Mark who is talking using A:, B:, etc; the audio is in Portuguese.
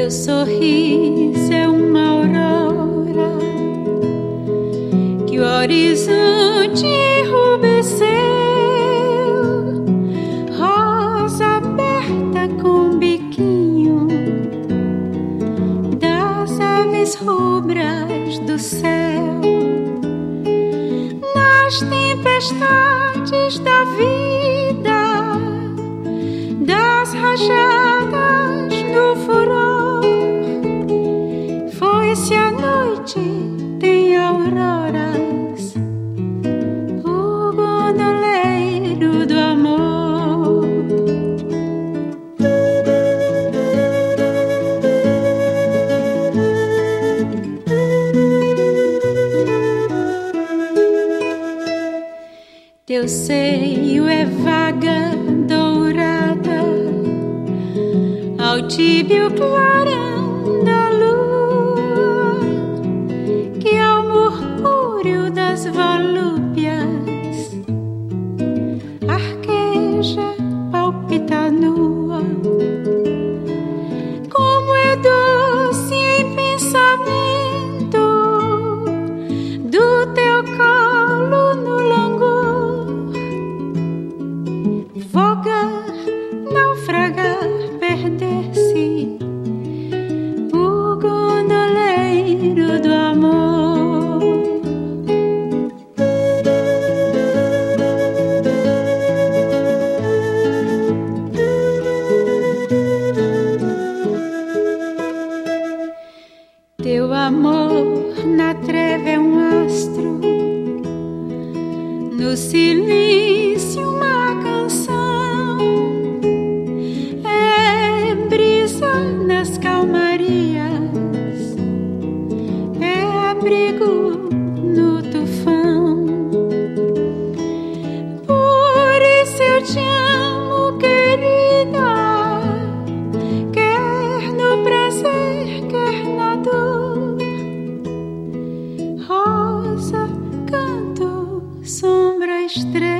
A: Teu sorriso é uma aurora que o horizonte enrubesceu, rosa aberta com biquinho das aves rubras do céu. Nas tempestades da vida, das rajadas do furor, foi-se a noite tem auroras, o gondoleiro do amor. Teu seio é vaga dourada ao tíbio clarão da lua, que ao murmúrio das volúpias arqueja, palpita nua. Como é doce em pensamento do teu colo no langor, vogar, naufragar, perder-se, o gondoleiro do amor. Teu amor na treva é um astro, no silêncio uma canção, é brisa nas calmarias, é abrigo no tufão. Por isso eu te amo, querida, quer no prazer, quer na dor. Rosa, canto, sombra, estrela,